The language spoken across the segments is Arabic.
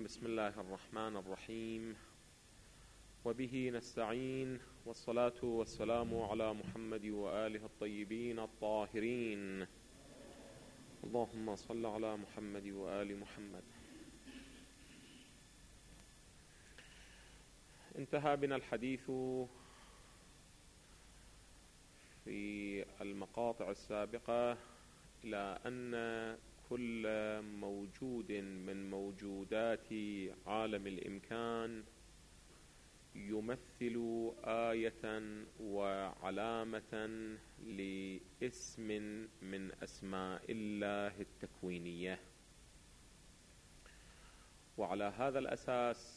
بسم الله الرحمن الرحيم، وبه نستعين، والصلاة والسلام على محمد وآله الطيبين الطاهرين. اللهم صل على محمد وآل محمد. انتهى بنا الحديث في المقاطع السابقة إلى أن كل موجود من موجودات عالم الإمكان يمثل آية وعلامة لاسم من أسماء الله التكوينية، وعلى هذا الأساس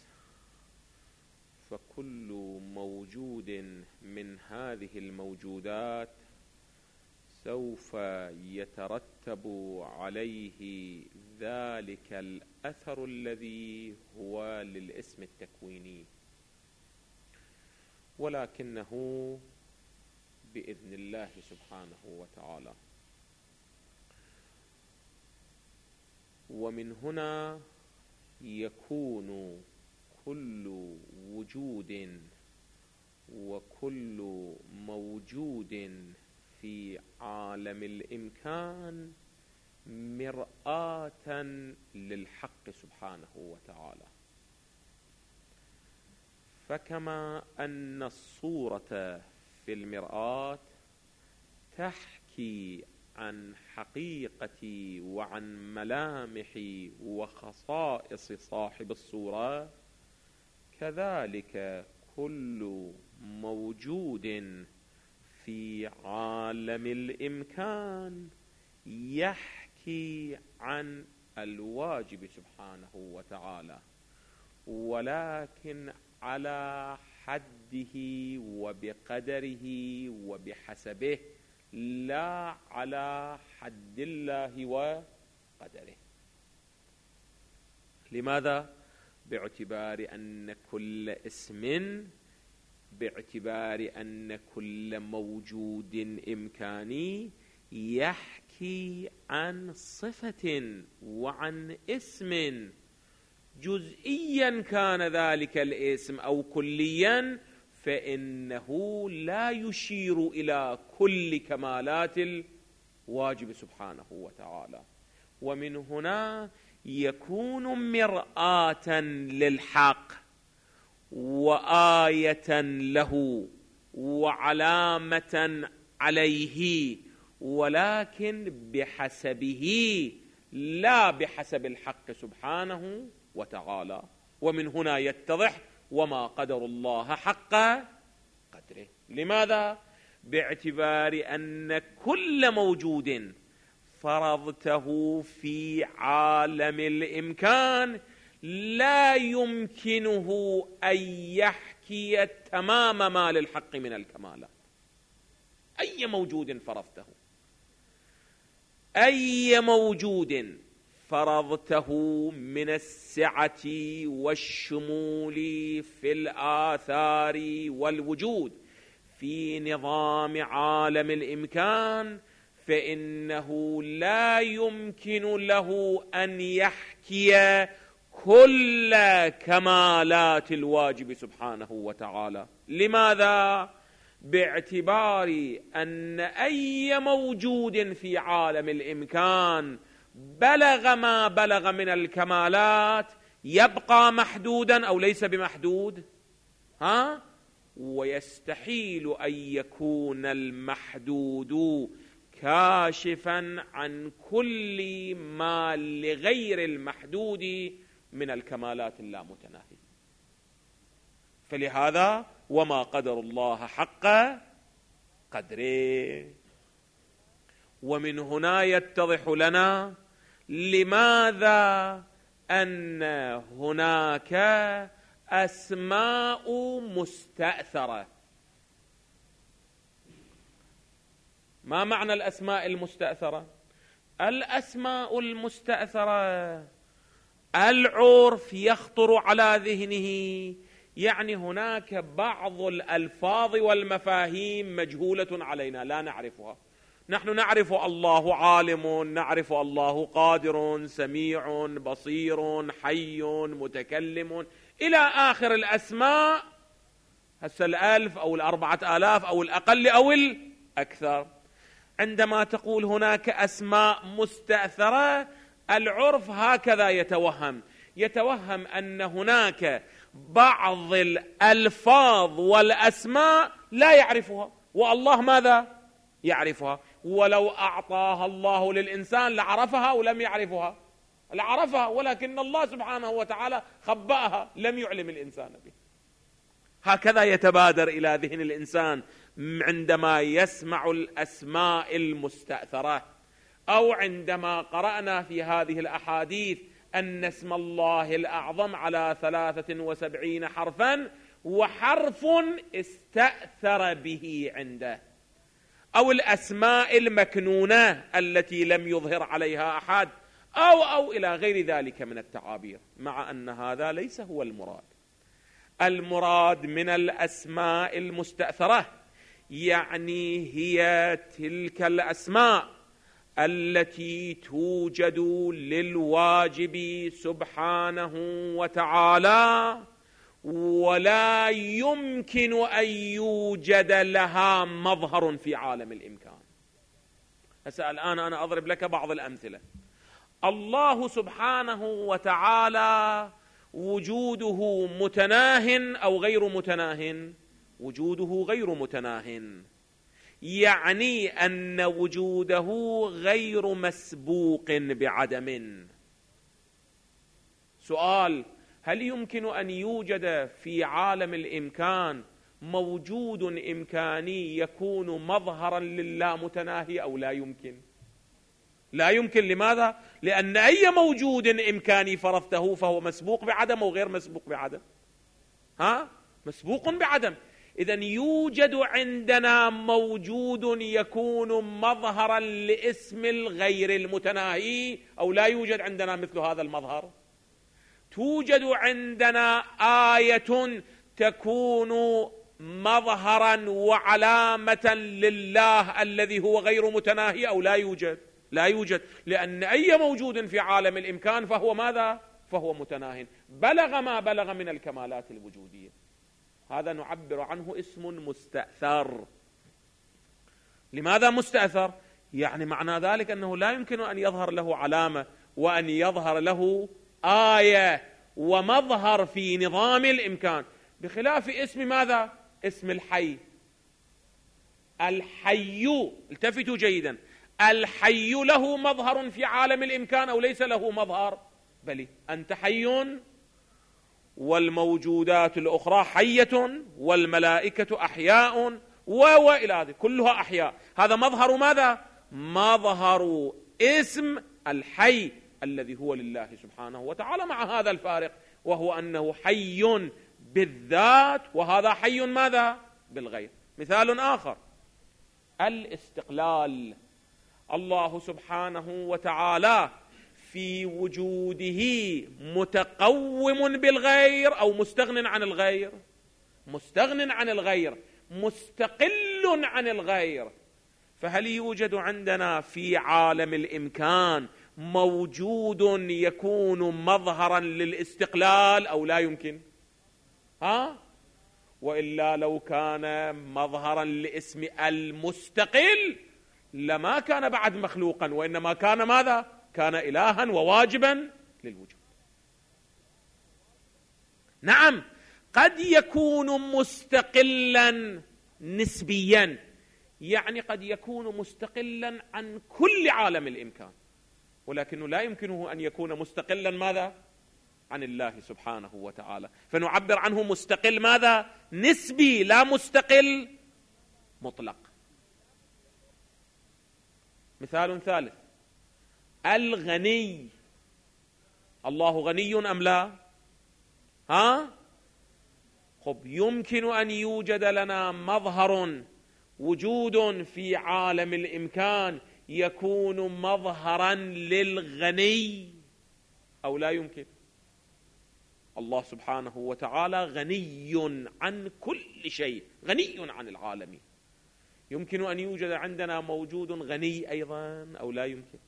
فكل موجود من هذه الموجودات سوف يترتب عليه ذلك الأثر الذي هو للاسم التكويني، ولكنه بإذن الله سبحانه وتعالى. ومن هنا يكون كل وجود وكل موجود في عالم الإمكان مرآة للحق سبحانه وتعالى. فكما أن الصورة في المرآة تحكي عن حقيقة وعن ملامح وخصائص صاحب الصورة، كذلك كل موجود في عالم الإمكان يحكي عن الواجب سبحانه وتعالى، ولكن على حده وبقدره وبحسبه، لا على حد الله وقدره. لماذا؟ باعتبار أن كل موجود إمكاني يحكي عن صفة وعن اسم، جزئيا كان ذلك الاسم أو كليا، فإنه لا يشير إلى كل كمالات الواجب سبحانه وتعالى. ومن هنا يكون مرآة للحق وآية له وعلامة عليه، ولكن بحسبه لا بحسب الحق سبحانه وتعالى. ومن هنا يتضح وما قدر الله حق قدره. لماذا؟ باعتبار أن كل موجود فرضته في عالم الإمكان لا يمكنه أن يحكي تمام ما للحق من الكمالات. أي موجود فرضته، أي موجود فرضته من السعة والشمول في الآثار والوجود في نظام عالم الإمكان، فإنه لا يمكن له أن يحكي كل كمالات الواجب سبحانه وتعالى. لماذا؟ باعتبار أن أي موجود في عالم الإمكان بلغ ما بلغ من الكمالات يبقى محدودا أو ليس بمحدود؟ ويستحيل أن يكون المحدود كاشفا عن كل ما لغير المحدود من الكمالات اللامتناهية. فلهذا وما قدر الله حق قدره. ومن هنا يتضح لنا لماذا أن هناك أسماء مستأثرة. ما معنى الأسماء المستأثرة؟ الأسماء المستأثرة العرف يخطر على ذهنه، يعني هناك بعض الألفاظ والمفاهيم مجهولة علينا لا نعرفها، نحن نعرف الله عالم، نعرف الله قادر، سميع، بصير، حي، متكلم، إلى آخر الأسماء، هسه 1000 أو 4000 أو الأقل أو الأكثر. عندما تقول هناك أسماء مستأثرة، العرف هكذا يتوهم أن هناك بعض الألفاظ والأسماء لا يعرفها، والله ماذا يعرفها؟ ولو أعطاها الله للإنسان لعرفها ولم يعرفها، لعرفها، ولكن الله سبحانه وتعالى خبأها، لم يعلم الإنسان به. هكذا يتبادر إلى ذهن الإنسان عندما يسمع الأسماء المستأثرة، أو عندما قرأنا في هذه الأحاديث أن اسم الله الأعظم على 73 حرفا، وحرف استأثر به عنده، أو الأسماء المكنونة التي لم يظهر عليها أحد، أو إلى غير ذلك من التعابير، مع أن هذا ليس هو المراد. المراد من الأسماء المستأثرة يعني هي تلك الأسماء التي توجد للواجب سبحانه وتعالى، ولا يمكن أن يوجد لها مظهر في عالم الإمكان. الآن أنا أضرب لك بعض الأمثلة. الله سبحانه وتعالى وجوده متناه أو غير متناه؟ وجوده غير متناه، يعني أن وجوده غير مسبوق بعدم. سؤال: هل يمكن أن يوجد في عالم الإمكان موجود إمكاني يكون مظهرا لله متناهي أو لا يمكن؟ لا يمكن. لماذا؟ لأن أي موجود إمكاني فرضته فهو مسبوق بعدم أو غير مسبوق بعدم؟ مسبوق بعدم. إذن يوجد عندنا موجود يكون مظهرا لاسم الغير المتناهي أو لا يوجد عندنا مثل هذا المظهر؟ توجد عندنا آية تكون مظهرا وعلامة لله الذي هو غير متناهي أو لا يوجد؟ لا يوجد، لأن أي موجود في عالم الإمكان فهو ماذا؟ فهو متناهي، بلغ ما بلغ من الكمالات الوجودية. هذا نعبر عنه اسم مستأثر. لماذا مستأثر؟ يعني معنى ذلك أنه لا يمكن أن يظهر له علامة وأن يظهر له آية ومظهر في نظام الإمكان، بخلاف اسم ماذا؟ اسم الحي. الحي، التفتوا جيدا، الحي له مظهر في عالم الإمكان أو ليس له مظهر؟ بلى، أنت حي والموجودات الأخرى حية والملائكة أحياء وإلى هذه كلها أحياء. هذا مظهر ماذا؟ مظهر اسم الحي الذي هو لله سبحانه وتعالى، مع هذا الفارق وهو أنه حي بالذات وهذا حي ماذا؟ بالغير. مثال آخر: الاستقلال. الله سبحانه وتعالى في وجوده متقوم بالغير أو مستغن عن الغير؟ مستغن عن الغير، مستقل عن الغير. فهل يوجد عندنا في عالم الإمكان موجود يكون مظهرا للاستقلال أو لا يمكن؟ وإلا لو كان مظهرا لاسم المستقل لما كان بعد مخلوقا، وإنما كان ماذا؟ كان إلها وواجبا للوجود. نعم، قد يكون مستقلا نسبيا، يعني قد يكون مستقلا عن كل عالم الإمكان، ولكنه لا يمكنه أن يكون مستقلا ماذا؟ عن الله سبحانه وتعالى. فنعبر عنه مستقل ماذا؟ نسبي، لا مستقل مطلق. مثال ثالث: الغني. الله غني أم لا؟ يمكن أن يوجد لنا مظهر، وجود في عالم الإمكان يكون مظهرا للغني أو لا يمكن؟ الله سبحانه وتعالى غني عن كل شيء، غني عن العالمين. يمكن أن يوجد عندنا موجود غني أيضا أو لا يمكن؟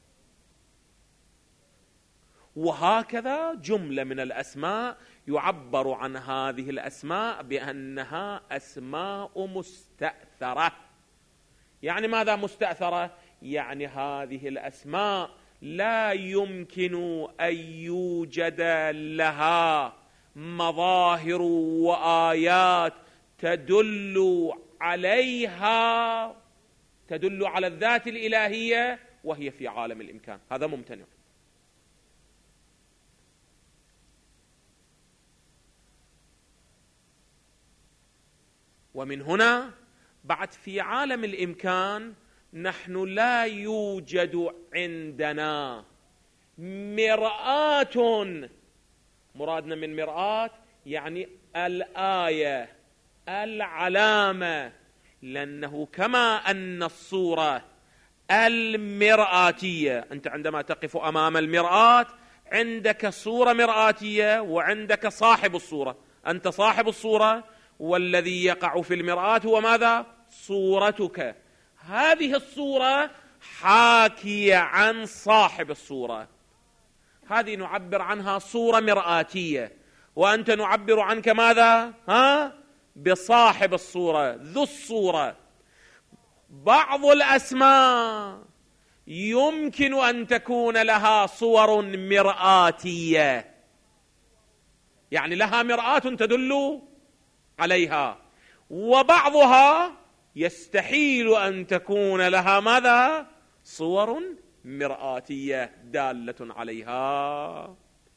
وهكذا جملة من الأسماء يعبر عن هذه الأسماء بأنها أسماء مستأثرة. يعني ماذا مستأثرة؟ يعني هذه الأسماء لا يمكن أن يوجد لها مظاهر وآيات تدل عليها، تدل على الذات الإلهية وهي في عالم الإمكان. هذا ممتنع. ومن هنا بعد في عالم الإمكان نحن لا يوجد عندنا مرآة. مرادنا من مرآة يعني الآية، العلامة، لأنه كما أن الصورة المرآتية، أنت عندما تقف أمام المرآة عندك صورة مرآتية وعندك صاحب الصورة، أنت صاحب الصورة والذي يقع في المرآة هو ماذا؟ صورتك. هذه الصورة حاكية عن صاحب الصورة، هذه نعبر عنها صورة مرآتية، وأنت نعبر عنك ماذا؟ بصاحب الصورة، ذو الصورة. بعض الأسماء يمكن أن تكون لها صور مرآتية، يعني لها مرآة تدل عليها، وبعضها يستحيل أن تكون لها ماذا؟ صور مرآتية دالة عليها.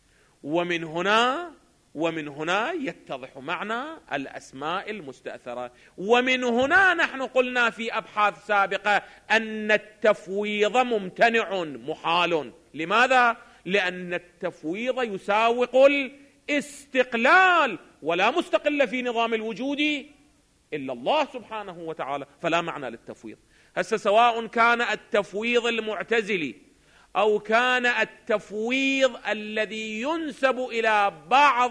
ومن هنا يتضح معنى الأسماء المستأثرة. ومن هنا نحن قلنا في أبحاث سابقة أن التفويض ممتنع محال. لماذا؟ لأن التفويض يساوق الاستقلال، ولا مستقل في نظام الوجود إلا الله سبحانه وتعالى، فلا معنى للتفويض. هسه سواء كان التفويض المعتزلي أو كان التفويض الذي ينسب إلى بعض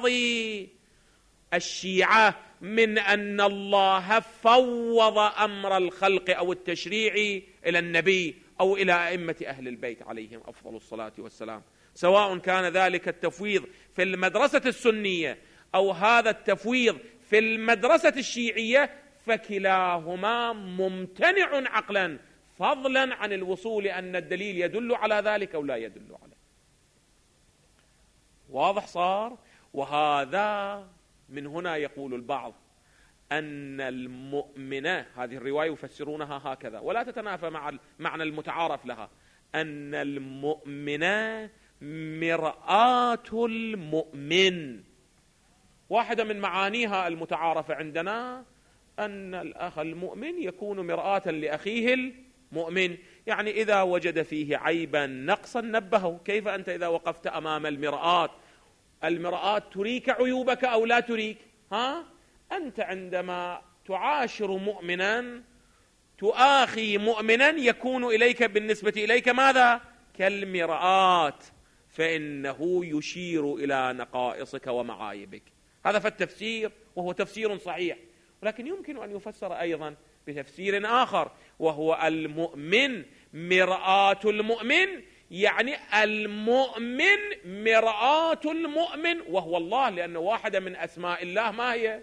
الشيعة من أن الله فوض أمر الخلق أو التشريع إلى النبي أو إلى أئمة أهل البيت عليهم أفضل الصلاة والسلام، سواء كان ذلك التفويض في المدرسة السنية أو هذا التفويض في المدرسة الشيعية، فكلاهما ممتنع عقلا، فضلا عن الوصول أن الدليل يدل على ذلك أو لا يدل عليه. واضح صار؟ وهذا من هنا يقول البعض أن المؤمنة، هذه الرواية يفسرونها هكذا ولا تتنافى مع المعنى المتعارف لها، أن المؤمنة مرآة المؤمن. واحدة من معانيها المتعارفة عندنا أن الأخ المؤمن يكون مرآة لأخيه المؤمن، يعني إذا وجد فيه عيبا نقصا نبهه. كيف أنت إذا وقفت أمام المرآة تريك عيوبك أو لا تريك؟ أنت عندما تعاشر مؤمنا تؤاخي مؤمنا يكون إليك بالنسبة إليك ماذا؟ كالمرآة، فإنه يشير إلى نقائصك ومعايبك. هذا فالتفسير، وهو تفسير صحيح، ولكن يمكن أن يفسر أيضا بتفسير آخر، وهو المؤمن مرآة المؤمن، يعني المؤمن مرآة المؤمن وهو الله، لأنه واحدة من أسماء الله ما هي؟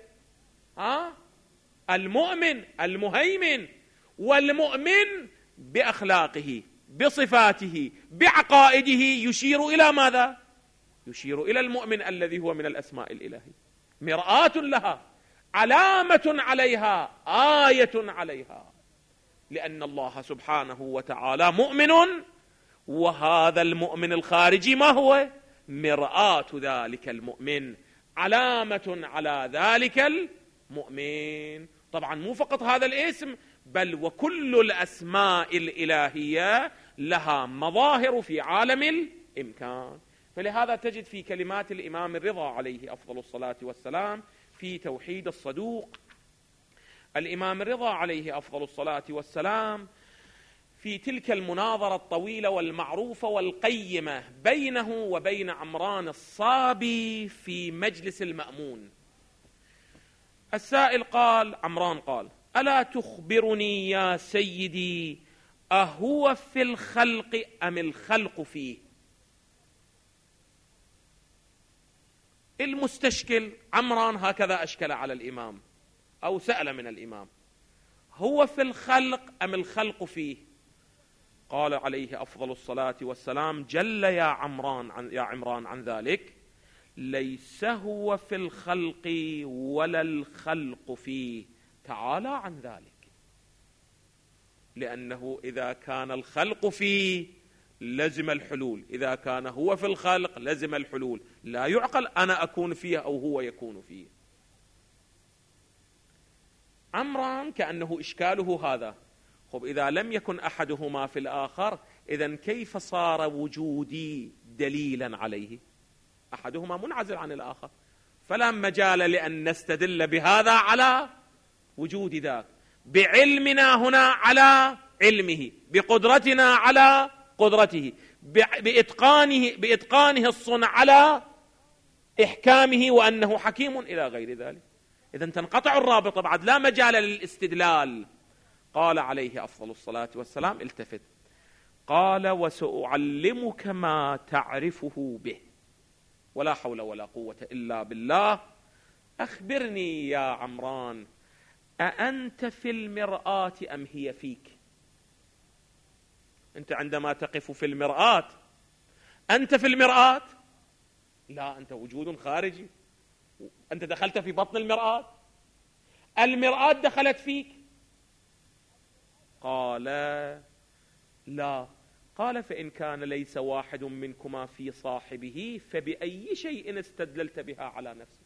المؤمن، المهيمن. والمؤمن بأخلاقه، بصفاته، بعقائده يشير إلى ماذا؟ يشير إلى المؤمن الذي هو من الأسماء الإلهية، مرآة لها، علامة عليها، آية عليها، لأن الله سبحانه وتعالى مؤمن، وهذا المؤمن الخارجي ما هو؟ مرآة ذلك المؤمن، علامة على ذلك المؤمن. طبعا مو فقط هذا الاسم، بل وكل الأسماء الإلهية لها مظاهر في عالم الإمكان. فلهذا تجد في كلمات الإمام الرضا عليه أفضل الصلاة والسلام في توحيد الصدوق، الإمام الرضا عليه أفضل الصلاة والسلام في تلك المناظرة الطويلة والمعروفة والقيمة بينه وبين عمران الصابي في مجلس المأمون، السائل قال، عمران قال: ألا تخبرني يا سيدي أهو في الخلق أم الخلق فيه؟ المستشكل عمران هكذا أشكل على الإمام أو سأل من الإمام: هو في الخلق أم الخلق فيه؟ قال عليه أفضل الصلاة والسلام: جل يا عمران عن ذلك، ليس هو في الخلق ولا الخلق فيه، تعالى عن ذلك. لأنه إذا كان الخلق فيه لزم الحلول، إذا كان هو في الخلق لزم الحلول، لا يعقل أنا أكون فيه أو هو يكون فيه. عمران كأنه إشكاله هذا: خب إذا لم يكن أحدهما في الآخر، إذن كيف صار وجودي دليلا عليه؟ أحدهما منعزل عن الآخر، فلا مجال لأن نستدل بهذا على وجود ذاك، بعلمنا هنا على علمه، بقدرتنا على قدرته، بإتقانه الصنع على إحكامه وأنه حكيم إلى غير ذلك. إذن تنقطع الرابطة، بعد لا مجال للاستدلال. قال عليه أفضل الصلاة والسلام: التفت، قال: وسأعلمك ما تعرفه به، ولا حول ولا قوة إلا بالله. أخبرني يا عمران، أأنت في المرآة أم هي فيك؟ أنت عندما تقف في المرآة أنت في المرآة؟ لا، أنت وجود خارجي، أنت دخلت في بطن المرآة، المرآة دخلت فيك. قال: لا. قال: فإن كان ليس واحد منكما في صاحبه فبأي شيء استدللت بها على نفسك؟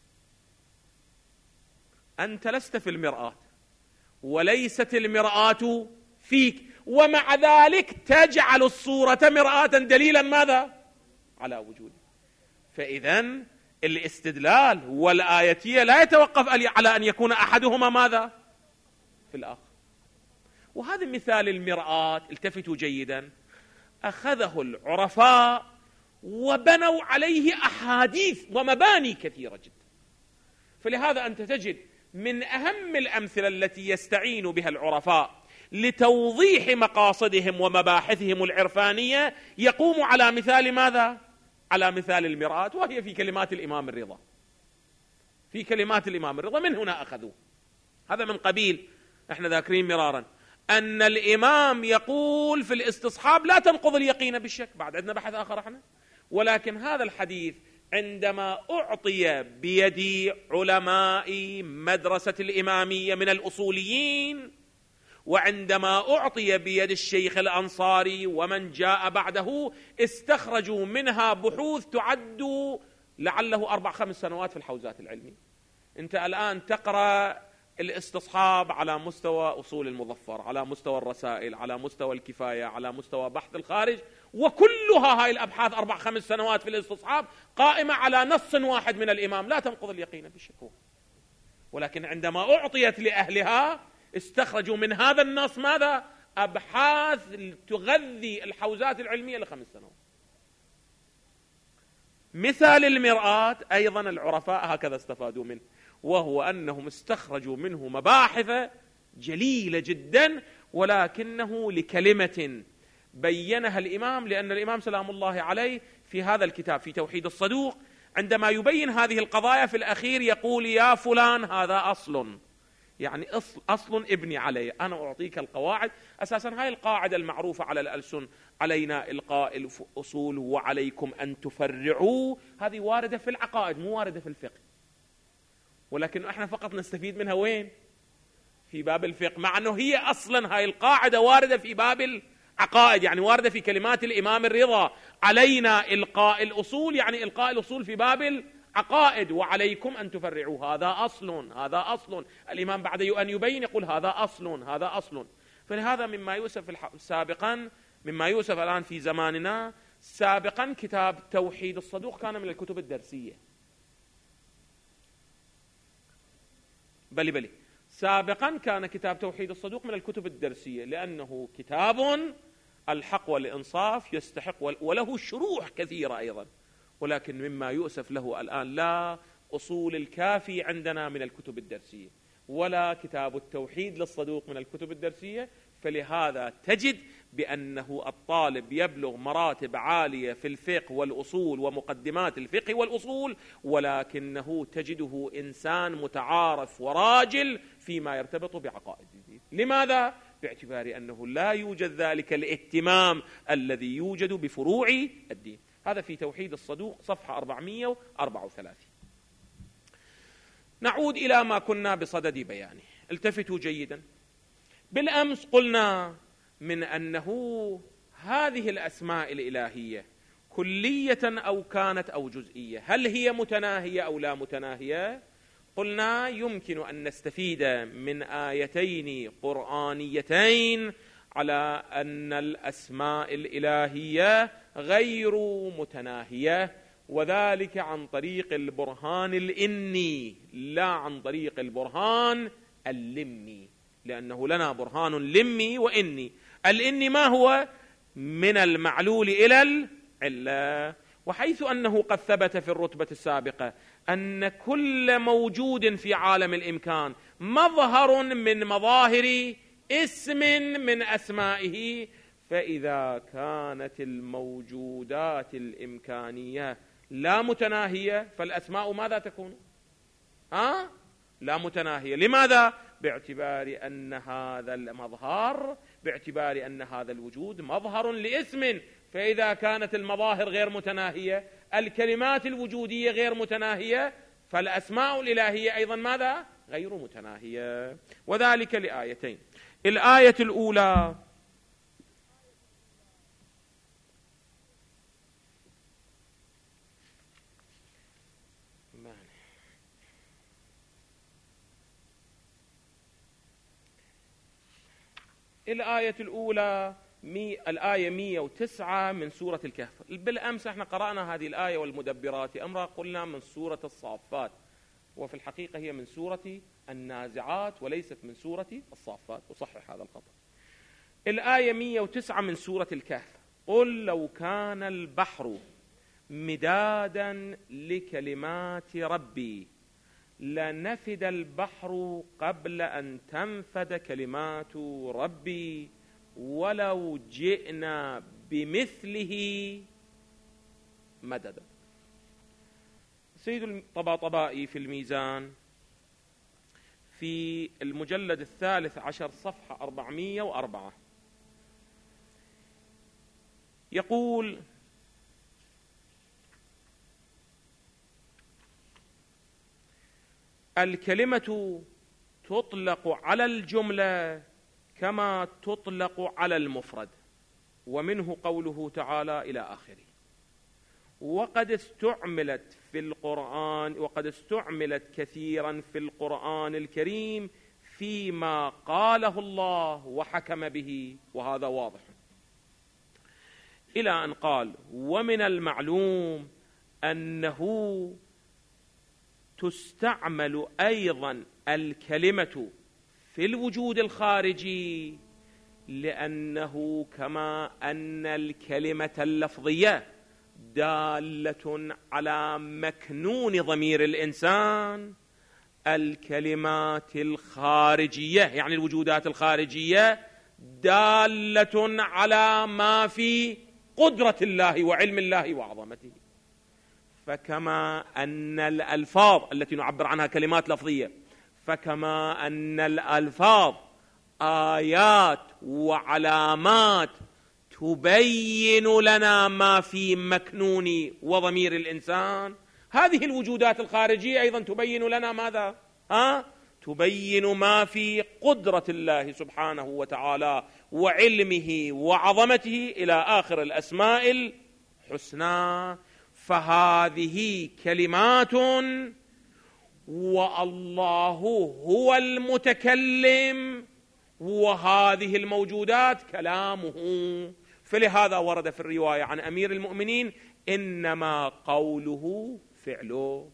أنت لست في المرآة وليست المرآة فيك، ومع ذلك تجعل الصورة مرآة دليلا ماذا؟ على وجوده. فإذن الاستدلال والآيتية لا يتوقف على أن يكون أحدهما ماذا؟ في الآخر. وهذا مثال المرآة، التفتوا جيدا، أخذه العرفاء وبنوا عليه أحاديث ومباني كثيرة جدا. فلهذا أنت تجد من أهم الأمثلة التي يستعين بها العرفاء لتوضيح مقاصدهم ومباحثهم العرفانية يقوم على مثال ماذا؟ على مثال المرآة، وهي في كلمات الإمام الرضا. في كلمات الإمام الرضا من هنا أخذوه. هذا من قبيل، احنا ذاكرين مرارا أن الإمام يقول في الاستصحاب لا تنقض اليقين بالشك، بعد عندنا بحث آخر احنا، ولكن هذا الحديث عندما أعطي بيد علماء مدرسة الإمامية من الأصوليين، وعندما أعطي بيد الشيخ الأنصاري ومن جاء بعده، استخرجوا منها بحوث تعد لعله 4-5 سنوات في الحوزات العلمية. أنت الآن تقرأ الاستصحاب على مستوى أصول المظفر، على مستوى الرسائل، على مستوى الكفاية، على مستوى بحث الخارج، وكلها هاي الأبحاث 4-5 سنوات في الاستصحاب قائمة على نص واحد من الإمام لا تنقض اليقين بالشك. ولكن عندما أعطيت لأهلها استخرجوا من هذا النص ماذا؟ أبحاث تغذي الحوزات العلمية ل5 سنوات. مثال المرآة أيضا العرفاء هكذا استفادوا منه، وهو أنهم استخرجوا منه مباحث جليلة جدا، ولكنه لكلمة بينها الإمام، لأن الإمام سلام الله عليه في هذا الكتاب في توحيد الصدوق عندما يبين هذه القضايا في الأخير يقول: يا فلان هذا أصل، يعني أصل ابني عليه، أنا أعطيك القواعد. أساسا هاي القاعدة المعروفة على الألسن: علينا إلقاء الأصول وعليكم أن تفرعوا، هذه واردة في العقائد مو واردة في الفقه، ولكن احنا فقط نستفيد منها وين؟ في باب الفقه، مع أنه هي أصلا هاي القاعدة واردة في باب العقائد، يعني واردة في كلمات الإمام الرضا: علينا إلقاء الأصول، يعني إلقاء الأصول في باب العقائد، وعليكم أن تفرعوا، هذا أصل، هذا أصل. الإمام بعد أن يبين يقول هذا أصل، هذا أصل. فلهذا مما يوسف سابقا، مما يوسف الآن في زماننا، سابقا كتاب توحيد الصدوق كان من الكتب الدرسية، بلي سابقا كان كتاب توحيد الصدوق من الكتب الدرسية، لأنه كتاب الحق والإنصاف يستحق، وله شروح كثيرة أيضا. ولكن مما يؤسف له الآن لا أصول الكافي عندنا من الكتب الدرسية، ولا كتاب التوحيد للصدوق من الكتب الدرسية. فلهذا تجد بأنه الطالب يبلغ مراتب عالية في الفقه والأصول ومقدمات الفقه والأصول، ولكنه تجده إنسان متعارف وراجل فيما يرتبط بعقائد الدين. لماذا؟ باعتبار أنه لا يوجد ذلك الاهتمام الذي يوجد بفروع الدين. هذا في توحيد الصدوق صفحة 434. نعود إلى ما كنا بصدد بيانه. التفتوا جيدا. بالأمس قلنا من أنه هذه الأسماء الإلهية كلية أو كانت أو جزئية، هل هي متناهية أو لا متناهية؟ قلنا يمكن أن نستفيد من آيتين قرآنيتين على أن الأسماء الإلهية غير متناهية، وذلك عن طريق البرهان الإني لا عن طريق البرهان اللمي، لأنه لنا برهان لمي وإني. الإني ما هو؟ من المعلول إلى العلة. وحيث أنه قد ثبت في الرتبة السابقة أن كل موجود في عالم الإمكان مظهر من مظاهر اسم من أسمائه، فإذا كانت الموجودات الإمكانية لا متناهية فالأسماء ماذا تكون؟ لا متناهية. لماذا؟ باعتبار أن هذا المظهر، باعتبار أن هذا الوجود مظهر لاسم، فإذا كانت المظاهر غير متناهية، الكلمات الوجودية غير متناهية، فالأسماء الإلهية أيضا ماذا؟ غير متناهية. وذلك لآيتين. الآية الأولى الآية الأولى الآية 109 من سورة الكهف. بالأمس احنا قرأنا هذه الآية والمدبرات أمرا، قلنا من سورة الصافات، وفي الحقيقة هي من سورة النازعات وليست من سورة الصافات، أصحح هذا الخطأ. الآية 109 من سورة الكهف: قل لو كان البحر مدادا لكلمات ربي لنفد البحر قبل أن تنفد كلمات ربي ولو جئنا بمثله مددا. سيد الطباطبائي في الميزان في المجلد 13 صفحة 404 يقول: الكلمة تطلق على الجملة كما تطلق على المفرد، ومنه قوله تعالى إلى آخره. وقد استعملت في القرآن، وقد استعملت كثيرا في القرآن الكريم فيما قاله الله وحكم به، وهذا واضح، إلى أن قال: ومن المعلوم أنه تستعمل أيضا الكلمة في الوجود الخارجي، لأنه كما أن الكلمة اللفظية دالة على مكنون ضمير الإنسان، الكلمات الخارجية يعني الوجودات الخارجية دالة على ما في قدرة الله وعلم الله وعظمته. فكما أن الألفاظ التي نعبر عنها كلمات لفظية، فكما أن الألفاظ آيات وعلامات تبين لنا ما في مكنون وضمير الإنسان، هذه الوجودات الخارجية أيضا تبين لنا ماذا؟ تبين ما في قدرة الله سبحانه وتعالى وعلمه وعظمته إلى آخر الأسماء الحسنى. فهذه كلمات والله هو المتكلم، وهذه الموجودات كلامه. فلهذا ورد في الرواية عن أمير المؤمنين: إنما قوله فعله.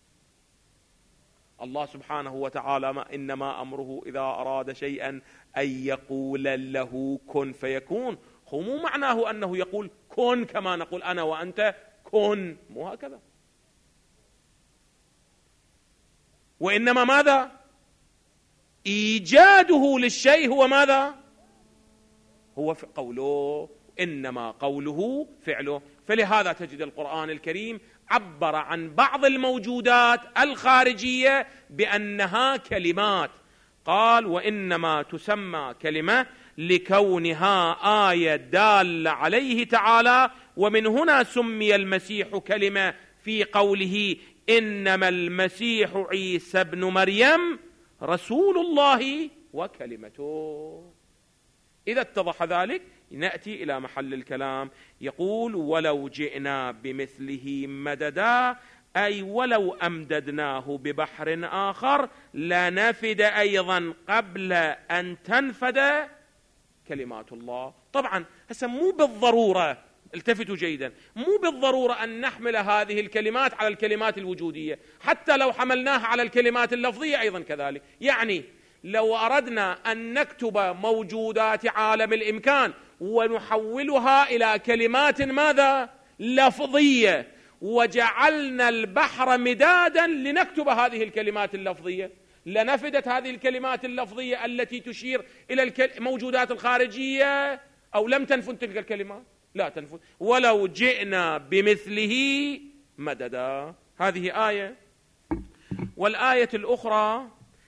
الله سبحانه وتعالى إنما أمره إذا أراد شيئا أن يقول له كن فيكون. هو مو معناه أنه يقول كن كما نقول أنا وأنت كن، مو هكذا، وإنما ماذا؟ إيجاده للشيء هو ماذا؟ هو قوله، إنما قوله فعله. فلهذا تجد القرآن الكريم عبر عن بعض الموجودات الخارجية بأنها كلمات، قال وإنما تسمى كلمة لكونها آية دالة عليه تعالى، ومن هنا سمي المسيح كلمة في قوله إنما المسيح عيسى ابن مريم رسول الله وكلمته. إذا اتضح ذلك نأتي إلى محل الكلام، يقول ولو جئنا بمثله مددا، أي ولو أمددناه ببحر آخر لنفد أيضا قبل أن تنفد كلمات الله. طبعا هسه مو بالضرورة، التفتوا جيدا، مو بالضرورة أن نحمل هذه الكلمات على الكلمات الوجودية، حتى لو حملناها على الكلمات اللفظية أيضا كذلك. يعني لو أردنا أن نكتب موجودات عالم الإمكان ونحولها إلى كلمات ماذا؟ لفظية، وجعلنا البحر مدادا لنكتب هذه الكلمات اللفظية، لنفدت هذه الكلمات اللفظية التي تشير إلى الموجودات الخارجية، أو لم تنفذ تلك الكلمات؟ لا تنفذ. ولو جئنا بمثله مددا، هذه آية. والآية الأخرى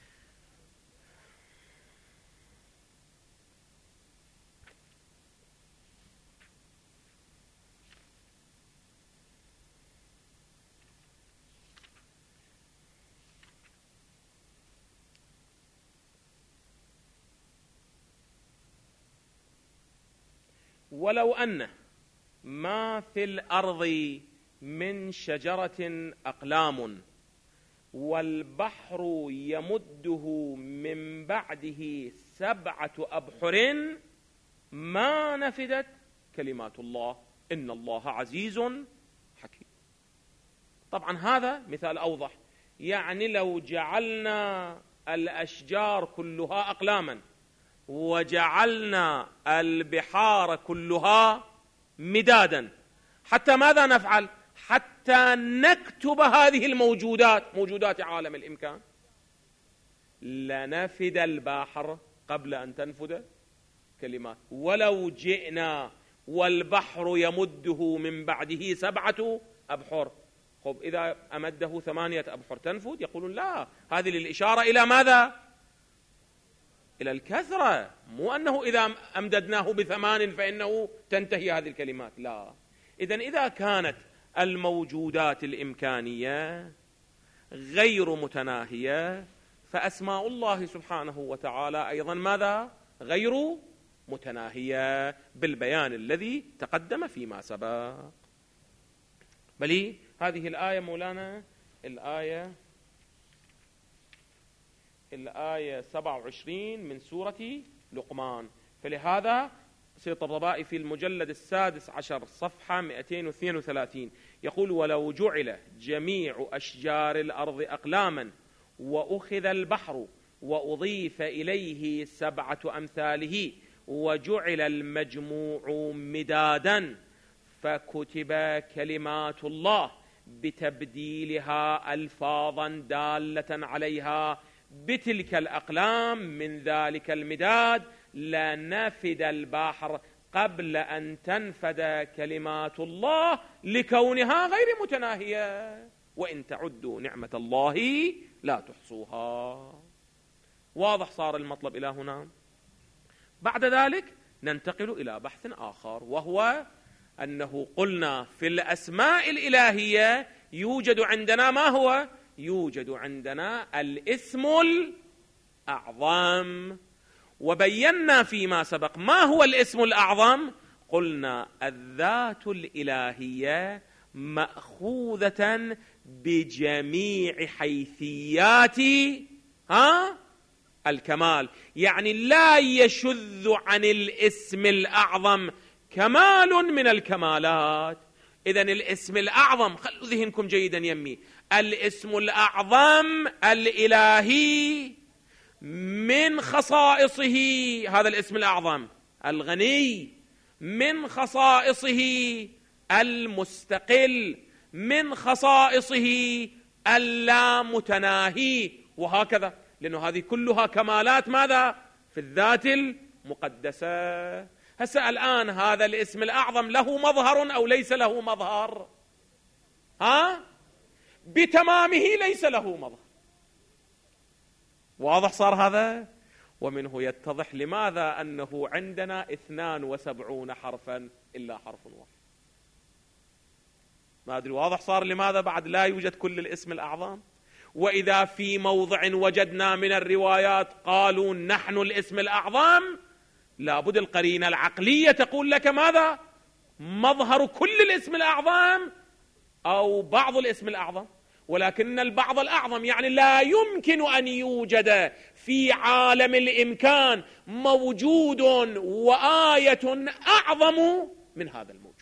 ولو أن ما في الأرض من شجرة أقلام والبحر يمده من بعده 7 أبحر ما نفدت كلمات الله إن الله عزيز حكيم. طبعا هذا مثال أوضح. يعني لو جعلنا الأشجار كلها أقلاما وجعلنا البحار كلها مدادا، حتى ماذا نفعل؟ حتى نكتب هذه الموجودات، موجودات عالم الإمكان، لنفد البحر قبل أن تنفد كلمات. ولو جئنا والبحر يمده من بعده 7 أبحر. خب إذا أمده 8 أبحر تنفد؟ يقولون لا، هذه للإشارة إلى ماذا؟ إلى الكثرة، مو أنه إذا أمددناه ب8 فإنه تنتهي هذه الكلمات، لا. إذن إذا كانت الموجودات الإمكانية غير متناهية، فأسماء الله سبحانه وتعالى أيضا ماذا؟ غير متناهية بالبيان الذي تقدم فيما سبق. بل هذه الآية مولانا، الآية 27 من سورة لقمان. فلهذا سيد الطبطبائي في المجلد 16 صفحة 232 يقول ولو جعل جميع أشجار الأرض أقلاما وأخذ البحر وأضيف إليه 7 أمثاله وجعل المجموع مدادا فكتب كلمات الله بتبديلها ألفاظا دالة عليها بتلك الأقلام من ذلك المداد لنفد البحر قبل أن تنفد كلمات الله لكونها غير متناهية وإن تعدوا نعمة الله لا تحصوها. واضح صار المطلب إلى هنا. بعد ذلك ننتقل إلى بحث آخر، وهو أنه قلنا في الأسماء الإلهية يوجد عندنا ما هو؟ يوجد عندنا الاسم الأعظم، وبينا فيما سبق ما هو الاسم الأعظم. قلنا الذات الإلهية مأخوذة بجميع حيثيات الكمال، يعني لا يشذ عن الاسم الأعظم كمال من الكمالات. إذن الاسم الأعظم، خلوا ذهنكم جيدا يمي، الاسم الأعظم الإلهي من خصائصه، هذا الاسم الأعظم الغني، من خصائصه المستقل، من خصائصه اللامتناهي، وهكذا. لأنه هذه كلها كمالات ماذا؟ في الذات المقدسة. هسه الآن هذا الاسم الأعظم له مظهر أو ليس له مظهر؟ بتمامه ليس له مظهر. واضح صار هذا؟ ومنه يتضح لماذا أنه عندنا 72 حرفا إلا حرف واحد. ما أدري واضح صار لماذا بعد لا يوجد كل الاسم الأعظم؟ وإذا في موضع وجدنا من الروايات قالوا نحن الاسم الأعظم، لابد القرينة العقلية تقول لك ماذا؟ مظهر كل الاسم الأعظم أو بعض الاسم الأعظم. ولكن البعض الأعظم يعني لا يمكن أن يوجد في عالم الإمكان موجود وآية أعظم من هذا الموجود.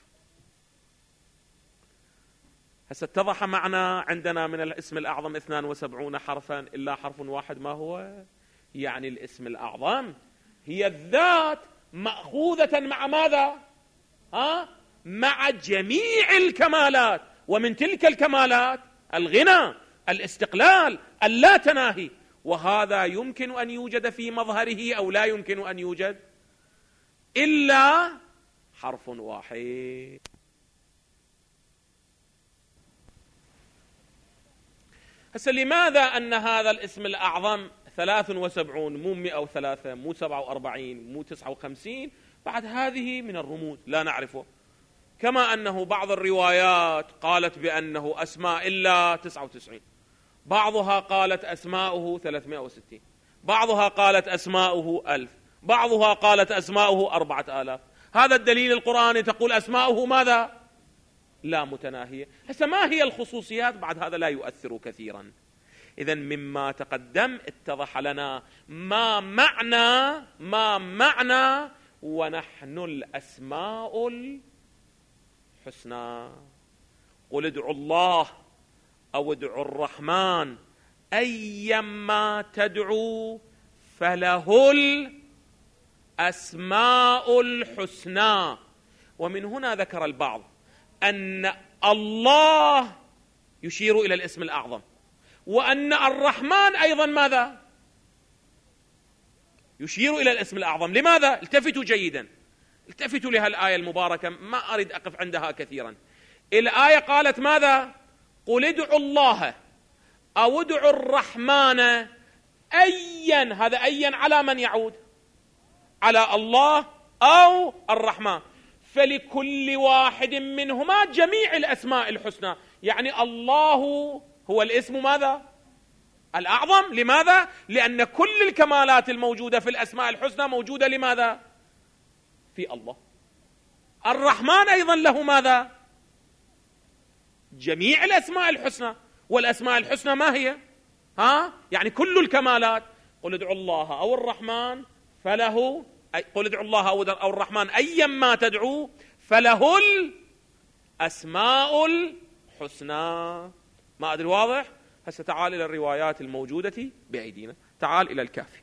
هسه اتضح معنا عندنا من الاسم الأعظم 72 حرفا إلا حرف واحد. ما هو؟ يعني الاسم الأعظم هي الذات مأخوذة مع ماذا؟ مع جميع الكمالات، ومن تلك الكمالات الغنى، الاستقلال، اللا تناهي. وهذا يمكن أن يوجد في مظهره أو لا يمكن أن يوجد إلا حرف واحد. هسه لماذا أن هذا الاسم الأعظم 73 مو 103 مو 47 مو 59؟ بعد هذه من الرموز لا نعرفه. كما أنه بعض الروايات قالت بأنه أسماء إلا 99، بعضها قالت أسماؤه 360، بعضها قالت أسماؤه 1000، بعضها قالت أسماؤه 4000. هذا الدليل القرآني تقول أسماؤه ماذا؟ لا متناهية. هسه ما هي الخصوصيات؟ بعد هذا لا يؤثر كثيرا. إذن مما تقدم اتضح لنا ما معنى ونحن الأسماء الحسنى. قل ادعوا الله أو ادعوا الرحمن أيما تدعوا فله الأسماء الحسنى. ومن هنا ذكر البعض أن الله يشير إلى الاسم الأعظم، وأن الرحمن أيضا ماذا؟ يشير إلى الاسم الأعظم. لماذا؟ التفتوا جيدا، التفتوا لها الآية المباركة، ما أريد أقف عندها كثيرا. الآية قالت ماذا؟ قل ادعوا الله أو ادعوا الرحمن أيا. هذا أيا على من يعود؟ على الله أو الرحمن. فلكل واحد منهما جميع الأسماء الحسنى. يعني الله هو الاسم ماذا؟ الأعظم. لماذا؟ لأن كل الكمالات الموجودة في الأسماء الحسنى موجودة لماذا؟ في الله. الرحمن أيضا له ماذا؟ جميع الأسماء الحسنى. والأسماء الحسنى ما هي؟ يعني كل الكمالات. قل ادعوا الله أو الرحمن فله، قل ادعوا الله أو الرحمن أيا ما تدعوا فله الأسماء الحسنى. ما أدري واضح؟ هسه تعال إلى الروايات الموجودة بأيدينا. تعال إلى الكافي.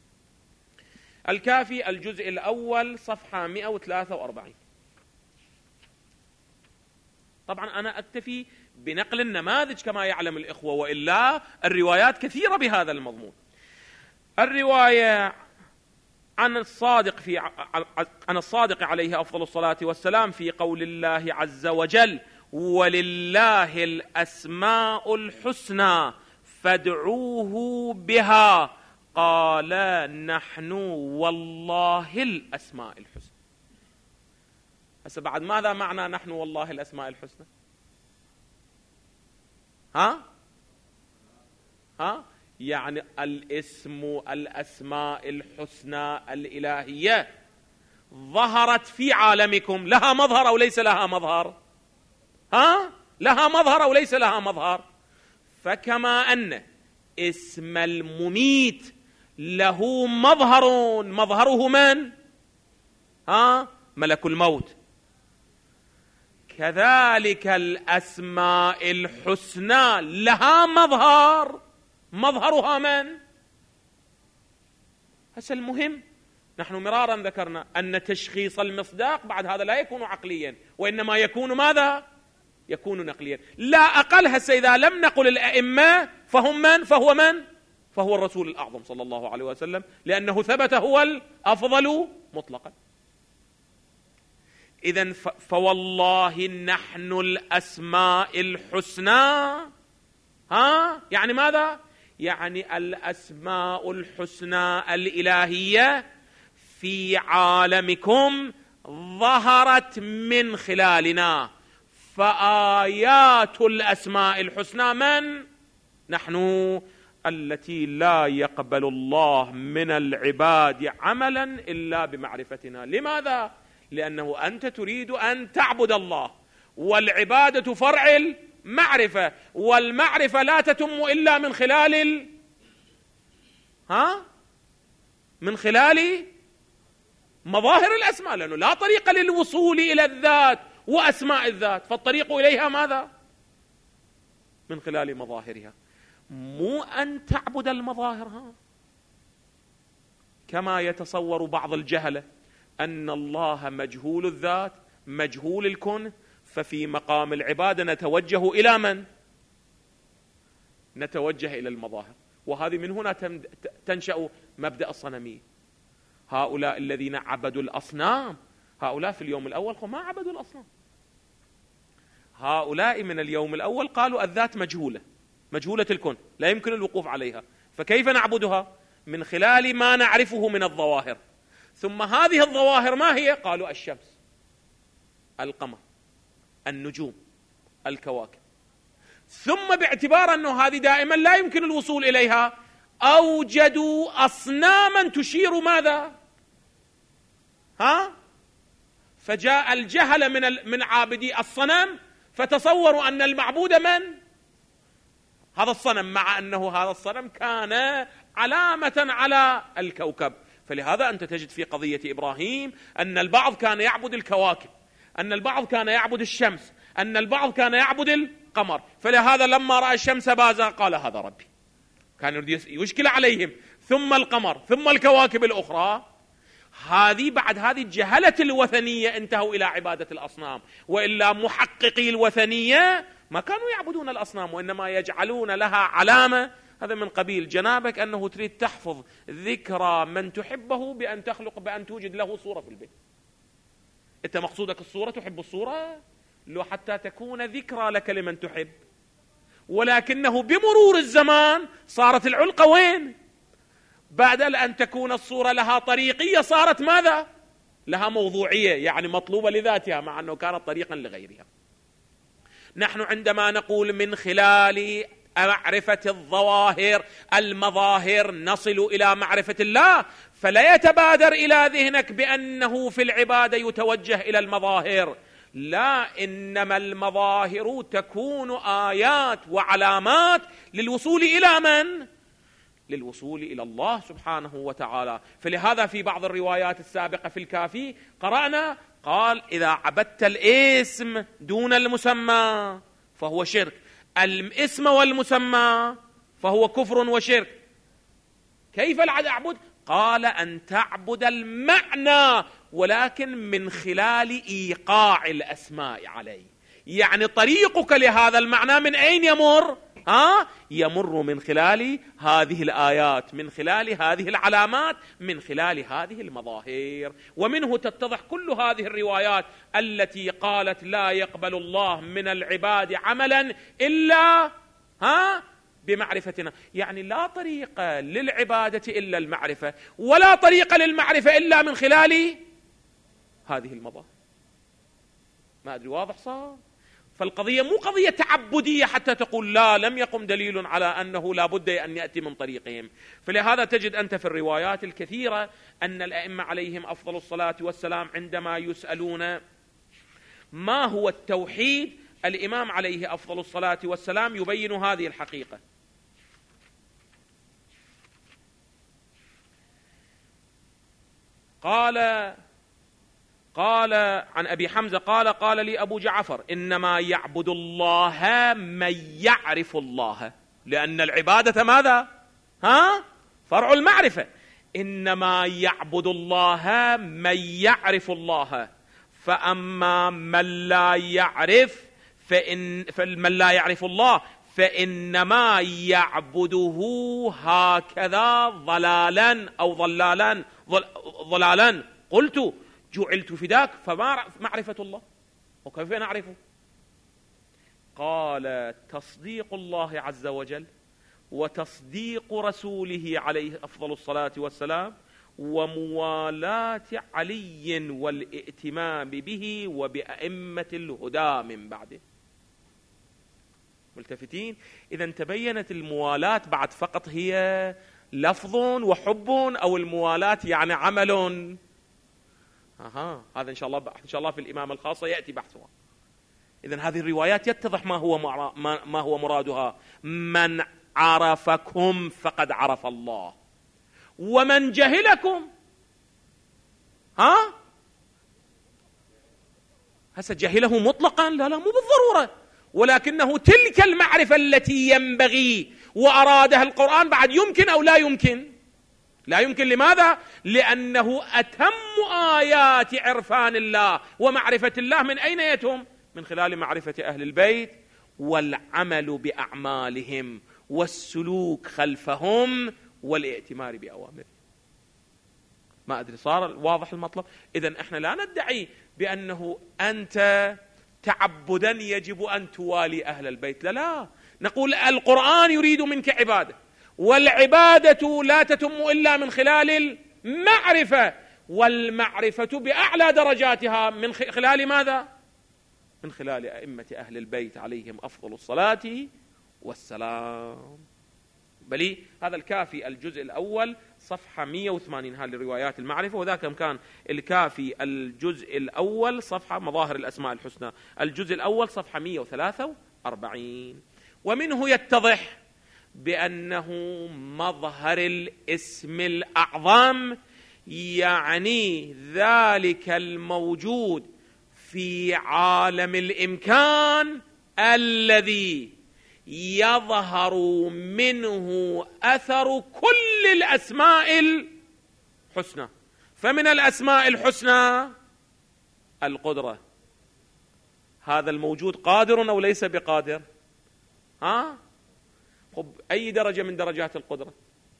الكافي الجزء الأول صفحة 143. طبعا أنا أكتفي بنقل النماذج كما يعلم الإخوة، وإلا الروايات كثيرة بهذا المضمون. الرواية عن الصادق عليه أفضل الصلاة والسلام في قول الله عز وجل: ولله الأسماء الحسنى فادعوه بها، قال نحن والله الأسماء الحسنى. هسه بعد ماذا معنى نحن والله الأسماء الحسنى؟ يعني الأسماء الحسنى الإلهية ظهرت في عالمكم، لها مظهر أو ليس لها مظهر؟ لها مظهر أو ليس لها مظهر؟ فكما أن اسم المميت له مظهر، مظهره من؟ ملك الموت. كذلك الأسماء الحسنى لها مظهر، مظهرها من؟ هسه المهم، نحن مرارا ذكرنا أن تشخيص المصداق بعد هذا لا يكون عقليا، وإنما يكون ماذا؟ يكون نقليا. لا أقل. هسه إذا لم نقل الأئمة فهم من؟ فهو من؟ فهو الرسول الأعظم صلى الله عليه وسلم، لأنه ثبت هو الأفضل مطلقا. إذن فوالله نحن الأسماء الحسنى، يعني ماذا؟ يعني الأسماء الحسنى الإلهية في عالمكم ظهرت من خلالنا. فآيات الأسماء الحسنى من؟ نحن، التي لا يقبل الله من العباد عملا إلا بمعرفتنا. لماذا؟ لأنه أنت تريد أن تعبد الله، والعبادة فرع المعرفة، والمعرفة لا تتم إلا من خلال من خلال مظاهر الأسماء، لأنه لا طريق للوصول إلى الذات وأسماء الذات، فالطريق إليها ماذا؟ من خلال مظاهرها، مو أن تعبد المظاهر كما يتصور بعض الجهلة أن الله مجهول الذات مجهول الكون، ففي مقام العبادة نتوجه إلى من؟ نتوجه إلى المظاهر. وهذه من هنا تنشأ مبدأ الصنمية. هؤلاء الذين عبدوا الأصنام، هؤلاء في اليوم الأول ما عبدوا الأصنام، هؤلاء من اليوم الأول قالوا الذات مجهولة الكون، لا يمكن الوقوف عليها، فكيف نعبدها؟ من خلال ما نعرفه من الظواهر. ثم هذه الظواهر ما هي؟ قالوا الشمس، القمر، النجوم، الكواكب. ثم باعتبار أنه هذه دائما لا يمكن الوصول إليها، أوجدوا أصناما تشير ماذا؟ فجاء الجهل من عابدي الصنم، فتصوروا أن المعبود من؟ هذا الصنم، مع أنه هذا الصنم كان علامة على الكوكب. فلهذا أنت تجد في قضية إبراهيم أن البعض كان يعبد الكواكب، أن البعض كان يعبد الشمس، أن البعض كان يعبد القمر. فلهذا لما رأى الشمس بازغة قال هذا ربي، كان يريد يشكل عليهم. ثم القمر، ثم الكواكب الأخرى. بعد هذه الجهلة الوثنية انتهوا إلى عبادة الأصنام. وإلا محققي الوثنية ما كانوا يعبدون الأصنام، وإنما يجعلون لها علامة. هذا من قبيل جنابك أنه تريد تحفظ ذكرى من تحبه بأن تخلق، بأن توجد له صورة في البيت. أنت مقصودك الصورة، تحب الصورة لو حتى تكون ذكرى لك لمن تحب، ولكنه بمرور الزمان صارت العلقة وين؟ بعد أن تكون الصورة لها طريقية صارت ماذا؟ لها موضوعية، يعني مطلوبة لذاتها، مع أنه كانت طريقا لغيرها. نحن عندما نقول من خلال معرفة الظواهر المظاهر نصل إلى معرفة الله، فلا يتبادر إلى ذهنك بأنه في العبادة يتوجه إلى المظاهر، لا، إنما المظاهر تكون آيات وعلامات للوصول إلى من؟ للوصول إلى الله سبحانه وتعالى. فلهذا في بعض الروايات السابقة في الكافي قرأنا قال إذا عبدت الاسم دون المسمى فهو شرك، الاسم والمسمى فهو كفر وشرك. كيف العبد؟ قال أن تعبد المعنى، ولكن من خلال إيقاع الأسماء عليه. يعني طريقك لهذا المعنى من أين يمر؟ يمر من خلال هذه الآيات، من خلال هذه العلامات، من خلال هذه المظاهر. ومنه تتضح كل هذه الروايات التي قالت لا يقبل الله من العباد عملا إلا بمعرفتنا. يعني لا طريق للعبادة إلا المعرفة، ولا طريق للمعرفة إلا من خلال هذه المظاهر. ما أدري واضح صار؟ فالقضية مو قضية تعبدية حتى تقول لا لم يقم دليل على أنه لا بد أن يأتي من طريقهم. فلهذا تجد أنت في الروايات الكثيرة أن الأئمة عليهم أفضل الصلاة والسلام عندما يسألون ما هو التوحيد، الإمام عليه أفضل الصلاة والسلام يبين هذه الحقيقة. قال عن أبي حمزة قال لي أبو جعفر إنما يعبد الله من يعرف الله، لأن العبادة ماذا؟ فرع المعرفة. إنما يعبد الله من يعرف الله، فأما من لا يعرف من لا يعرف الله فإنما يعبده هكذا ضلالا أو ضلالا. قلت جعلت فداك، فما معرفة الله، وكيف نعرفه؟ قال تصديق الله عز وجل وتصديق رسوله عليه أفضل الصلاة والسلام وموالاة علي والائتمام به وبأئمة الهدى من بعده. ملتفتين؟ إذن تبينت الموالاة بعد فقط هي لفظ وحب، أو الموالاة يعني عمل. هذا إن شاء الله في الإمامة الخاصة يأتي بحثها. إذن هذه الروايات يتضح ما هو مرادها. من عرفكم فقد عرف الله، ومن جهلكم هسه جهله مطلقا؟ لا مو بالضرورة، ولكنه تلك المعرفة التي ينبغي وأرادها القرآن بعد يمكن أو لا يمكن؟ لا يمكن. لماذا؟ لأنه أتم آيات عرفان الله ومعرفة الله من أين يتم؟ من خلال معرفة أهل البيت والعمل بأعمالهم والسلوك خلفهم والائتمار بأوامرهم. ما أدري صار واضح المطلب؟ إذن احنا لا ندعي بأنه أنت تعبدا يجب أن توالي أهل البيت، لا، نقول القرآن يريد منك عبادة، والعبادة لا تتم إلا من خلال المعرفة، والمعرفة بأعلى درجاتها من خلال ماذا؟ من خلال أئمة أهل البيت عليهم أفضل الصلاة والسلام. بلي هذا الكافي الجزء الأول صفحة 180 هذه روايات المعرفة، وذاك كان الكافي الجزء الأول صفحة مظاهر الأسماء الحسنى الجزء الأول صفحة 143. ومنه يتضح بأنه مظهر الاسم الأعظم، يعني ذلك الموجود في عالم الإمكان الذي يظهر منه أثر كل الأسماء الحسنى. فمن الأسماء الحسنى القدرة. هذا الموجود قادر أو ليس بقادر؟ أي درجة من درجات القدرة؟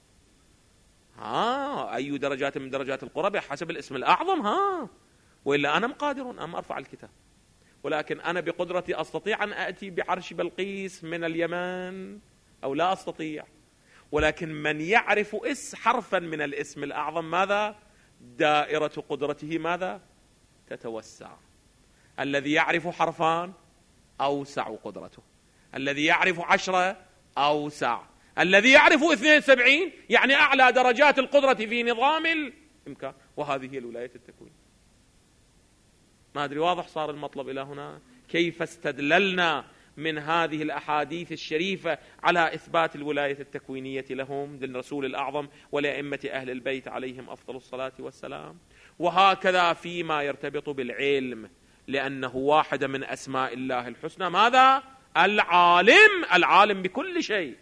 أي درجات من درجات القدرة بحسب الاسم الأعظم. وإلا أنا قادر أم أرفع الكتاب، ولكن أنا بقدرتي أستطيع أن أتي بعرش بلقيس من اليمن أو لا أستطيع. ولكن من يعرف حرفا من الاسم الأعظم ماذا؟ دائرة قدرته ماذا؟ تتوسع. الذي يعرف حرفان أوسع قدرته، الذي يعرف 10 أوسع، الذي يعرف 72 يعني أعلى درجات القدرة في نظام الإمكان. وهذه هي الولاية التكوينية. ما أدري واضح صار المطلب إلى هنا؟ كيف استدللنا من هذه الأحاديث الشريفة على إثبات الولاية التكوينية لهم للرسول الأعظم ولأئمة أهل البيت عليهم أفضل الصلاة والسلام. وهكذا فيما يرتبط بالعلم، لأنه واحدة من أسماء الله الحسنى ماذا؟ العالم بكل شيء،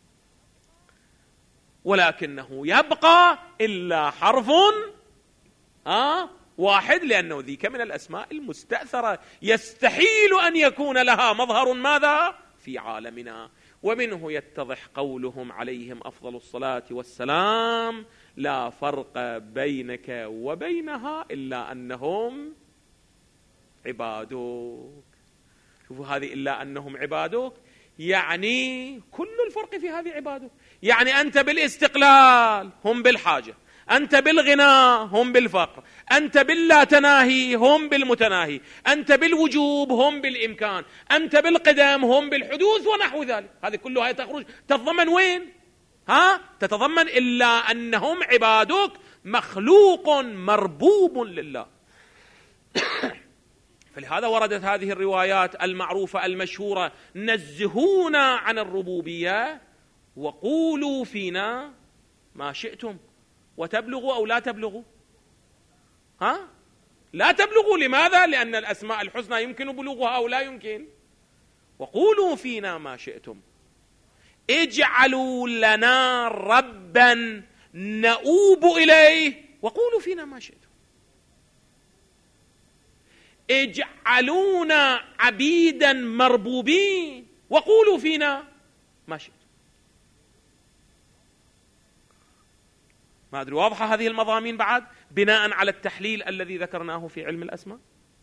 ولكنه يبقى إلا حرف واحد، لأنه ذيك من الأسماء المستأثرة يستحيل أن يكون لها مظهر ماذا؟ في عالمنا. ومنه يتضح قولهم عليهم أفضل الصلاة والسلام: لا فرق بينك وبينها إلا أنهم عبادك. شوفوا هذه إلا أنهم عبادك، يعني كل الفرق في هذه عبادك. يعني أنت بالاستقلال هم بالحاجة، أنت بالغنى هم بالفقر، أنت باللا تناهي هم بالمتناهي، أنت بالوجوب هم بالإمكان، أنت بالقدم هم بالحدوث ونحو ذلك. هذه كلها تخرج تتضمن وين؟ تتضمن إلا أنهم عبادك، مخلوق مربوب لله. فلهذا وردت هذه الروايات المعروفة المشهورة: نزهونا عن الربوبية وقولوا فينا ما شئتم، وتبلغوا أو لا تبلغوا. لا تبلغوا. لماذا؟ لأن الأسماء الحسنى يمكن بلوغها أو لا يمكن. وقولوا فينا ما شئتم. اجعلوا لنا ربا نؤوب إليه وقولوا فينا ما شئتم. اجعلونا عبيدا مربوبين وقولوا فينا ما شئت. ما أدري واضحة هذه المضامين بعد بناء على التحليل الذي ذكرناه في علم الأسماء.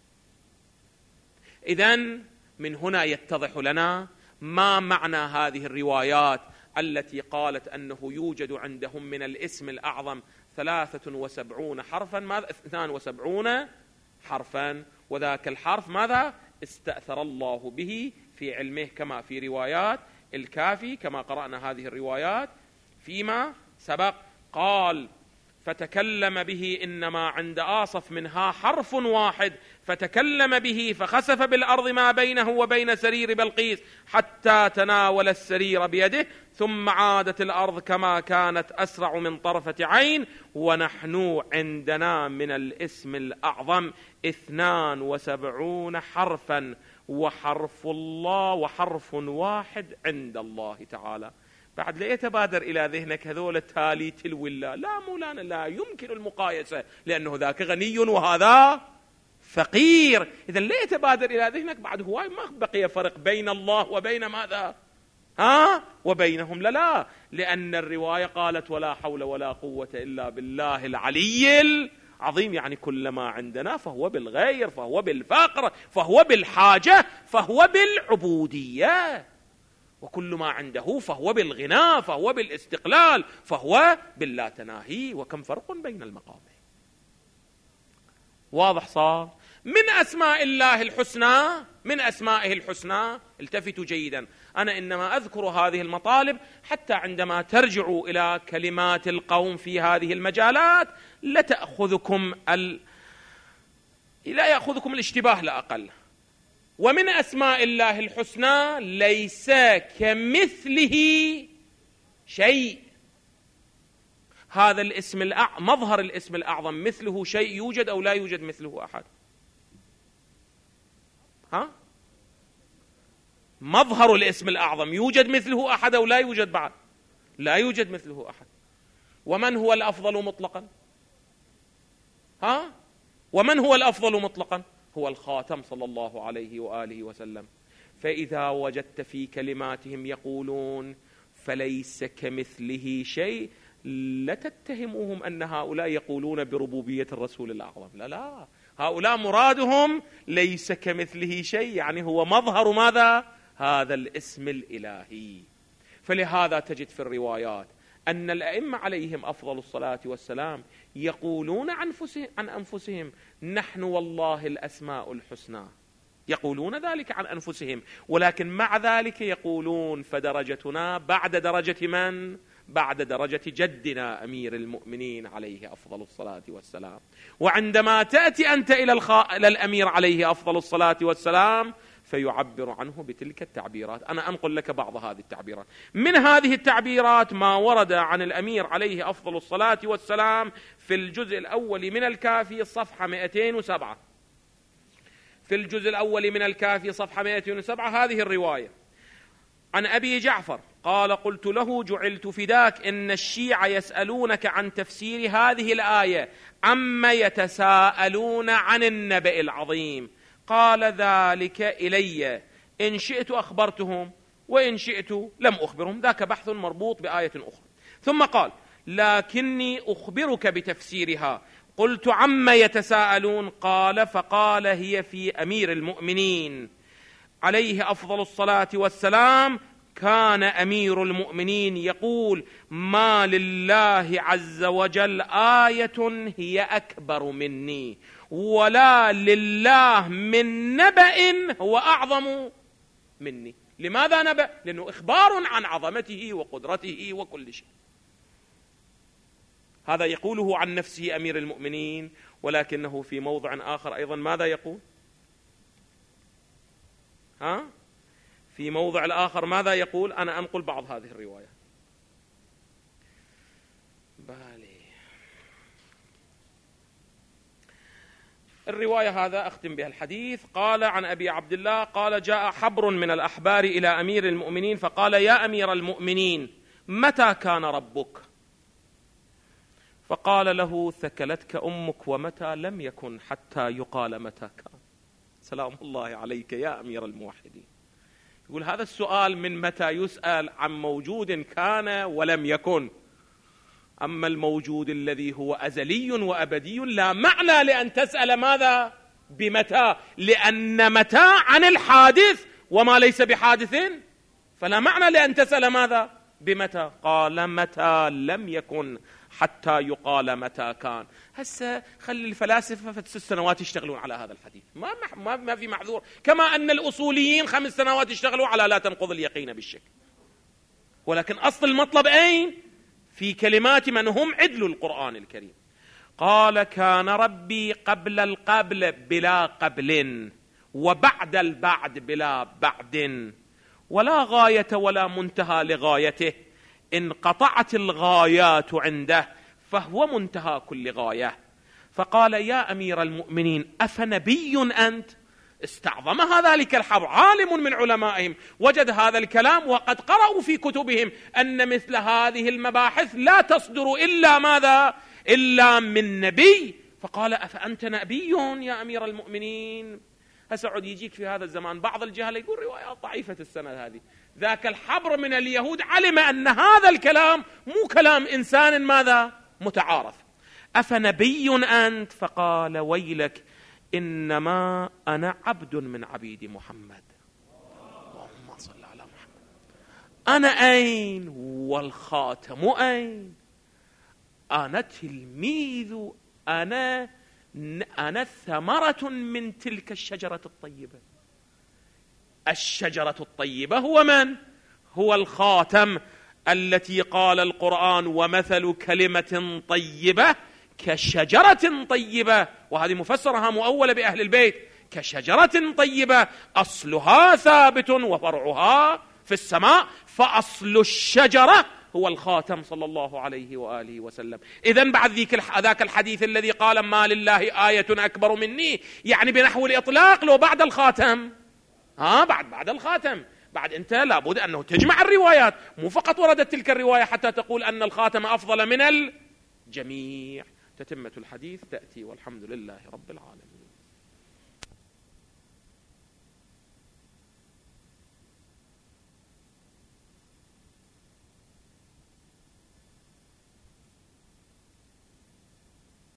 إذن من هنا يتضح لنا ما معنى هذه الروايات التي قالت أنه يوجد عندهم من الاسم الأعظم 73 حرفا، ماذا 72 حرفا، وذاك الحرف ماذا استأثر الله به في علمه، كما في روايات الكافي كما قرأنا هذه الروايات فيما سبق. قال فتكلم به إنما عند آصف منها حرف واحد فتكلم به فخسف بالأرض ما بينه وبين سرير بلقيس حتى تناول السرير بيده ثم عادت الأرض كما كانت أسرع من طرفة عين. ونحن عندنا من الاسم الأعظم 72 حرفا وحرف الله وحرف واحد عند الله تعالى. بعد لا يتبادر إلى ذهنك هذول التالي تلو الله، لا مولانا لا يمكن المقايسة لأنه ذاك غني وهذا فقير. إذن لا يتبادر إلى ذهنك بعد هواي ما بقي فرق بين الله وبين ماذا وبينهم، لا لأن الرواية قالت ولا حول ولا قوة إلا بالله العلي العظيم، يعني كل ما عندنا فهو بالغير، فهو بالفقر، فهو بالحاجة، فهو بالعبودية، وكل ما عنده فهو بالغنى، فهو بالاستقلال، فهو باللا تناهي. وكم فرق بين المقامين. واضح صار؟ من أسماء الله الحسنى، من أسمائه الحسنى، التفتوا جيدا، أنا إنما أذكر هذه المطالب حتى عندما ترجعوا إلى كلمات القوم في هذه المجالات لا يأخذكم الاشتباه لا أقل. ومن أسماء الله الحسنى ليس كمثله شيء. هذا الاسم مظهر الاسم الأعظم مثله شيء يوجد أو لا يوجد مثله أحد؟ مظهر الاسم الأعظم يوجد مثله أحد أو لا يوجد بعد؟ لا يوجد مثله أحد. ومن هو الأفضل مطلقا؟ ومن هو الأفضل مطلقا؟ هو الخاتم صلى الله عليه وآله وسلم. فإذا وجدت في كلماتهم يقولون فليس كمثله شيء لا تتهموهم أن هؤلاء يقولون بربوبية الرسول الأعظم، لا هؤلاء مرادهم ليس كمثله شيء، يعني هو مظهر ماذا؟ هذا الاسم الإلهي. فلهذا تجد في الروايات أن الأئمة عليهم أفضل الصلاة والسلام يقولون عن أنفسهم نحن والله الأسماء الحسنى، يقولون ذلك عن أنفسهم، ولكن مع ذلك يقولون فدرجتنا بعد درجة من؟ بعد درجة جدنا أمير المؤمنين عليه أفضل الصلاة والسلام. وعندما تأتي أنت إلى الأمير عليه أفضل الصلاة والسلام فيعبر عنه بتلك التعبيرات. أنا أنقل لك بعض هذه التعبيرات. من هذه التعبيرات ما ورد عن الأمير عليه أفضل الصلاة والسلام في الجزء الأول من الكافي صفحة 207. في الجزء الأول من الكافي صفحة 207 هذه الرواية عن أبي جعفر قال قلت له جعلت فداك إن الشيعة يسألونك عن تفسير هذه الآية عما يتساءلون عن النبأ العظيم. قال ذلك إلي إن شئت أخبرتهم وإن شئت لم أخبرهم. ذاك بحث مربوط بآية أخرى. ثم قال لكني أخبرك بتفسيرها. قلت عما يتساءلون؟ قال فقال هي في أمير المؤمنين عليه أفضل الصلاة والسلام. كان أمير المؤمنين يقول ما لله عز وجل آية هي أكبر مني ولا لله من نبأ هو أعظم مني. لماذا نبأ؟ لأنه إخبار عن عظمته وقدرته وكل شيء. هذا يقوله عن نفسه أمير المؤمنين، ولكنه في موضع آخر أيضا ماذا يقول؟ في موضع الآخر ماذا يقول؟ أنا أنقل بعض هذه الرواية. الرواية هذا أختم بها الحديث. قال عن أبي عبد الله قال جاء حبر من الأحبار إلى أمير المؤمنين فقال يا أمير المؤمنين متى كان ربك؟ فقال له ثكلتك أمك ومتى لم يكن حتى يقال متى كان. سلام الله عليك يا أمير الموحدين. يقول هذا السؤال من متى يسأل؟ عن موجود كان ولم يكن. أما الموجود الذي هو أزلي وأبدي لا معنى لأن تسأل ماذا بمتى، لأن متى عن الحادث وما ليس بحادث، فلا معنى لأن تسأل ماذا بمتى. قال متى لم يكن حتى يقال متى كان. هسه خلي الفلاسفة في 6 سنوات يشتغلون على هذا الحديث، ما في معذور، كما أن الأصوليين 5 سنوات يشتغلوا على لا تنقض اليقين بالشك. ولكن أصل المطلب أين؟ في كلمات من هم عدل القرآن الكريم. قال كان ربي قبل القبل بلا قبل، وبعد البعد بلا بعد، ولا غاية ولا منتهى لغايته، انقطعت الغايات عنده فهو منتهى كل غاية. فقال يا أمير المؤمنين أفنبي أنت؟ استعظمها ذلك الحبر، عالم من علمائهم وجد هذا الكلام وقد قرأوا في كتبهم أن مثل هذه المباحث لا تصدر إلا ماذا؟ إلا من نبي. فقال أفأنت نبي يا أمير المؤمنين؟ هسعود يجيك في هذا الزمان بعض الجهل يقول روايات ضعيفة السند هذه. ذاك الحبر من اليهود علم أن هذا الكلام مو كلام إنسان ماذا؟ متعارف. أفنبي أنت؟ فقال ويلك إنما أنا عبد من عبيد محمد. اللهم صل على محمد. أنا أين والخاتم أين؟ أنا تلميذ، أنا ثمرة من تلك الشجرة الطيبة. الشجرة الطيبة هو من؟ هو الخاتم التي قال القرآن ومثل كلمة طيبة كشجرة طيبة، وهذه مفسرها مؤولة بأهل البيت، كشجرة طيبة أصلها ثابت وفرعها في السماء، فأصل الشجرة هو الخاتم صلى الله عليه وآله وسلم. إذن بعد ذاك الحديث الذي قال ما لله آية أكبر مني، يعني بنحو الإطلاق لو بعد الخاتم، بعد الخاتم، بعد أنت لابد أنه تجمع الروايات، مو فقط وردت تلك الرواية حتى تقول أن الخاتم أفضل من الجميع. تتمة الحديث تأتي والحمد لله رب العالمين.